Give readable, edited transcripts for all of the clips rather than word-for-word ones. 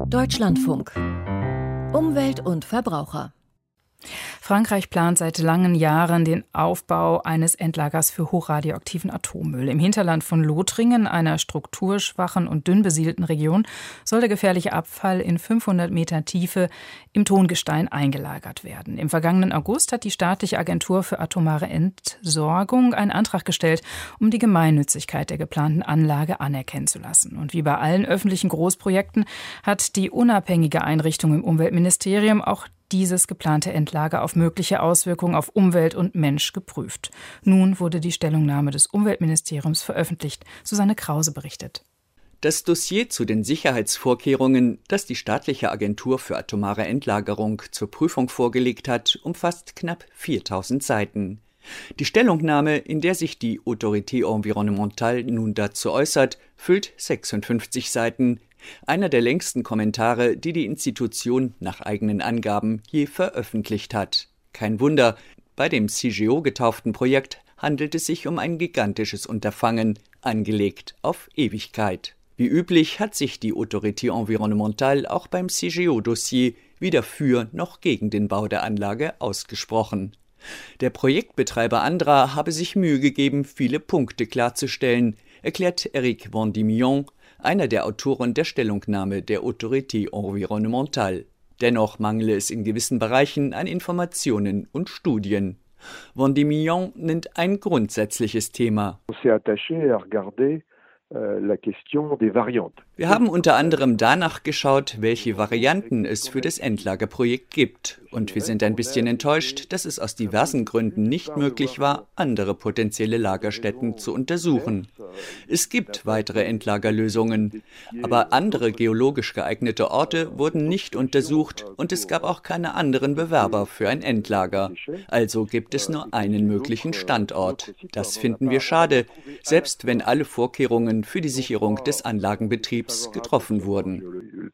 Deutschlandfunk. Umwelt und Verbraucher. Frankreich plant seit langen Jahren den Aufbau eines Endlagers für hochradioaktiven Atommüll. Im Hinterland von Lothringen, einer strukturschwachen und dünn besiedelten Region, soll der gefährliche Abfall in 500 Meter Tiefe im Tongestein eingelagert werden. Im vergangenen August hat die staatliche Agentur für atomare Entsorgung einen Antrag gestellt, um die Gemeinnützigkeit der geplanten Anlage anerkennen zu lassen. Und wie bei allen öffentlichen Großprojekten hat die unabhängige Einrichtung im Umweltministerium auch dieses geplante Endlager auf mögliche Auswirkungen auf Umwelt und Mensch geprüft. Nun wurde die Stellungnahme des Umweltministeriums veröffentlicht. Susanne Krause berichtet. Das Dossier zu den Sicherheitsvorkehrungen, das die staatliche Agentur für atomare Endlagerung zur Prüfung vorgelegt hat, umfasst knapp 4000 Seiten. Die Stellungnahme, in der sich die Autorité Environnementale nun dazu äußert, füllt 56 Seiten. Einer der längsten Kommentare, die die Institution nach eigenen Angaben je veröffentlicht hat. Kein Wunder, bei dem CIGEO getauften Projekt handelt es sich um ein gigantisches Unterfangen, angelegt auf Ewigkeit. Wie üblich hat sich die Autorité Environnementale auch beim CIGEO-Dossier weder für noch gegen den Bau der Anlage ausgesprochen. Der Projektbetreiber Andra habe sich Mühe gegeben, viele Punkte klarzustellen, erklärt Eric Vendémion, einer der Autoren der Stellungnahme der Autorité Environnementale. Dennoch mangle es in gewissen Bereichen an Informationen und Studien. Vendémion nennt ein grundsätzliches Thema. Wir haben unter anderem danach geschaut, welche Varianten es für das Endlagerprojekt gibt. Und wir sind ein bisschen enttäuscht, dass es aus diversen Gründen nicht möglich war, andere potenzielle Lagerstätten zu untersuchen. Es gibt weitere Endlagerlösungen, aber andere geologisch geeignete Orte wurden nicht untersucht und es gab auch keine anderen Bewerber für ein Endlager. Also gibt es nur einen möglichen Standort. Das finden wir schade, selbst wenn alle Vorkehrungen für die Sicherung des Anlagenbetriebs getroffen wurden.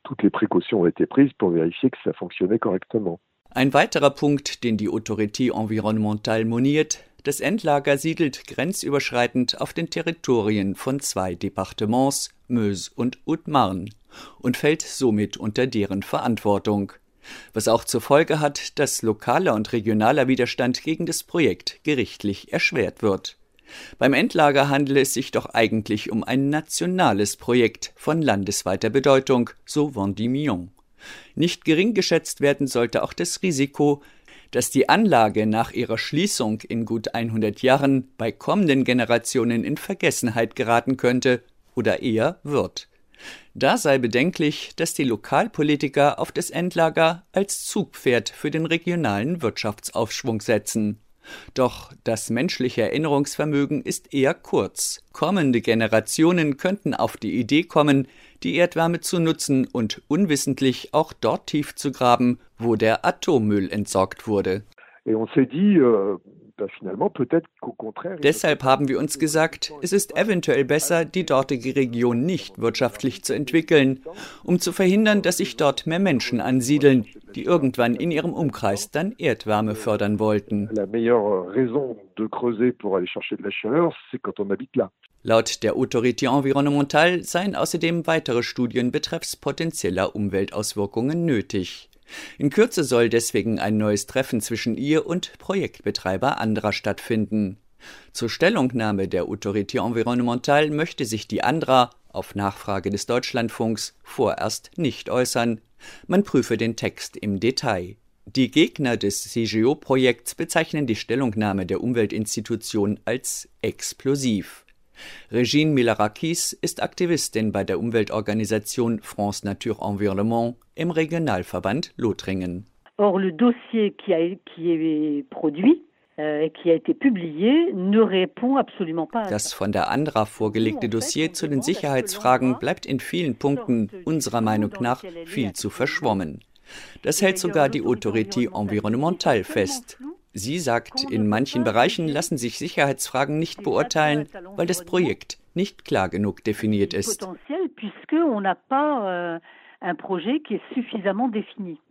Ein weiterer Punkt, den die Autorité Environnementale moniert: Das Endlager siedelt grenzüberschreitend auf den Territorien von 2 Departements, Meuse und Haute-Marne, und fällt somit unter deren Verantwortung. Was auch zur Folge hat, dass lokaler und regionaler Widerstand gegen das Projekt gerichtlich erschwert wird. Beim Endlager handele es sich doch eigentlich um ein nationales Projekt von landesweiter Bedeutung, so Vendémion. Nicht gering geschätzt werden sollte auch das Risiko, dass die Anlage nach ihrer Schließung in gut 100 Jahren bei kommenden Generationen in Vergessenheit geraten könnte oder eher wird. Da sei bedenklich, dass die Lokalpolitiker auf das Endlager als Zugpferd für den regionalen Wirtschaftsaufschwung setzen. Doch das menschliche Erinnerungsvermögen ist eher kurz. Kommende Generationen könnten auf die Idee kommen, die Erdwärme zu nutzen und unwissentlich auch dort tief zu graben, wo der Atommüll entsorgt wurde. Deshalb haben wir uns gesagt, es ist eventuell besser, die dortige Region nicht wirtschaftlich zu entwickeln, um zu verhindern, dass sich dort mehr Menschen ansiedeln, die irgendwann in ihrem Umkreis dann Erdwärme fördern wollten. Laut der Autorité Environnementale seien außerdem weitere Studien betreffs potenzieller Umweltauswirkungen nötig. In Kürze soll deswegen ein neues Treffen zwischen ihr und Projektbetreiber Andra stattfinden. Zur Stellungnahme der Autorité Environnementale möchte sich die Andra, auf Nachfrage des Deutschlandfunks, vorerst nicht äußern. Man prüfe den Text im Detail. Die Gegner des CIGEO-Projekts bezeichnen die Stellungnahme der Umweltinstitution als explosiv. Regine Milarakis ist Aktivistin bei der Umweltorganisation France Nature Environnement im Regionalverband Lothringen. Or, le dossier qui est produit, qui a été publié, ne répond absolument pas à ça. Das von der Andra vorgelegte Dossier zu den Sicherheitsfragen bleibt in vielen Punkten unserer Meinung nach viel zu verschwommen. Das hält sogar die Autorité Environnementale fest. Sie sagt, in manchen Bereichen lassen sich Sicherheitsfragen nicht beurteilen, weil das Projekt nicht klar genug definiert ist.